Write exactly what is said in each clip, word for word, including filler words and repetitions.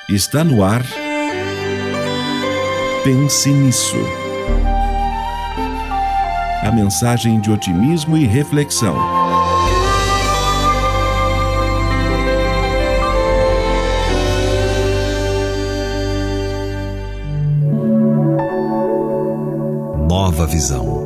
Está no ar. Pense nisso. A mensagem de otimismo e reflexão. Nova visão.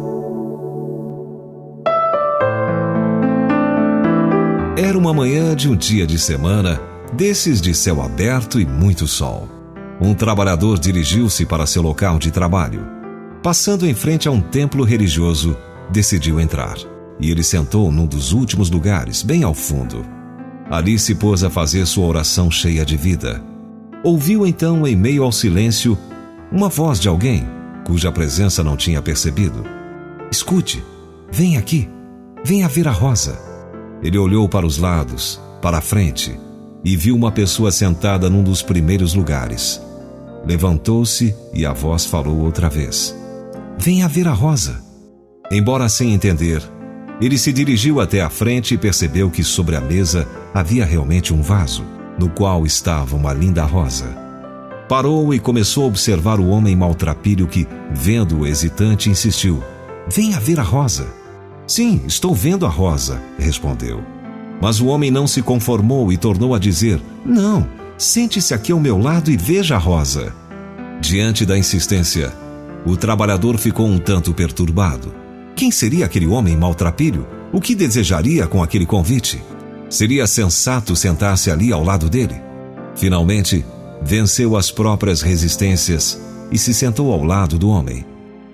Era uma manhã de um dia de semana, desses de céu aberto e muito sol. Um trabalhador dirigiu-se para seu local de trabalho. Passando em frente a um templo religioso, decidiu entrar. E ele sentou num dos últimos lugares, bem ao fundo. Ali se pôs a fazer sua oração cheia de vida. Ouviu então, em meio ao silêncio, uma voz de alguém, cuja presença não tinha percebido. Escute, vem aqui, venha ver a rosa. Ele olhou para os lados, para a frente, e viu uma pessoa sentada num dos primeiros lugares. Levantou-se e a voz falou outra vez. Venha ver a rosa. Embora sem entender, ele se dirigiu até a frente e percebeu que sobre a mesa havia realmente um vaso, no qual estava uma linda rosa. Parou e começou a observar o homem maltrapilho que, vendo-o hesitante, insistiu. Venha ver a rosa. Sim, estou vendo a rosa, respondeu. Mas o homem não se conformou e tornou a dizer, não, sente-se aqui ao meu lado e veja a rosa. Diante da insistência, o trabalhador ficou um tanto perturbado. Quem seria aquele homem maltrapilho? O que desejaria com aquele convite? Seria sensato sentar-se ali ao lado dele? Finalmente, venceu as próprias resistências e se sentou ao lado do homem.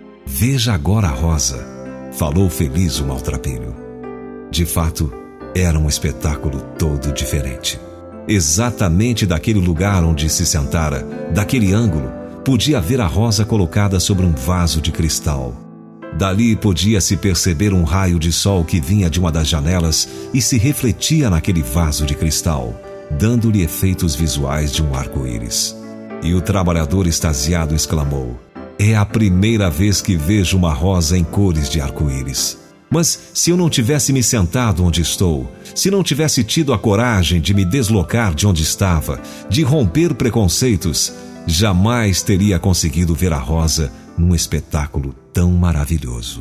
Veja agora a rosa, falou feliz o maltrapilho. De fato, era um espetáculo todo diferente. Exatamente daquele lugar onde se sentara, daquele ângulo, podia ver a rosa colocada sobre um vaso de cristal. Dali podia-se perceber um raio de sol que vinha de uma das janelas e se refletia naquele vaso de cristal, dando-lhe efeitos visuais de um arco-íris. E o trabalhador extasiado exclamou, é a primeira vez que vejo uma rosa em cores de arco-íris. Mas se eu não tivesse me sentado onde estou, se não tivesse tido a coragem de me deslocar de onde estava, de romper preconceitos, jamais teria conseguido ver a rosa num espetáculo tão maravilhoso.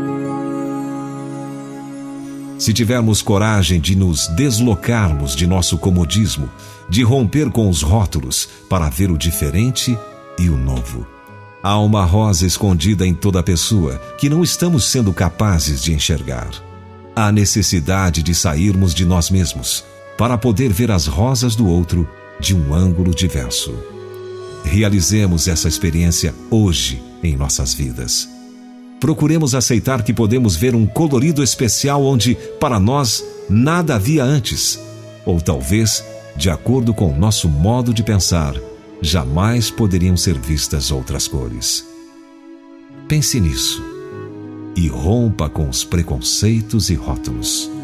Se tivermos coragem de nos deslocarmos de nosso comodismo, de romper com os rótulos para ver o diferente e o novo, há uma rosa escondida em toda pessoa que não estamos sendo capazes de enxergar. Há necessidade de sairmos de nós mesmos para poder ver as rosas do outro de um ângulo diverso. Realizemos essa experiência hoje em nossas vidas. Procuremos aceitar que podemos ver um colorido especial onde, para nós, nada havia antes. Ou talvez, de acordo com o nosso modo de pensar, jamais poderiam ser vistas outras cores. Pense nisso e rompa com os preconceitos e rótulos.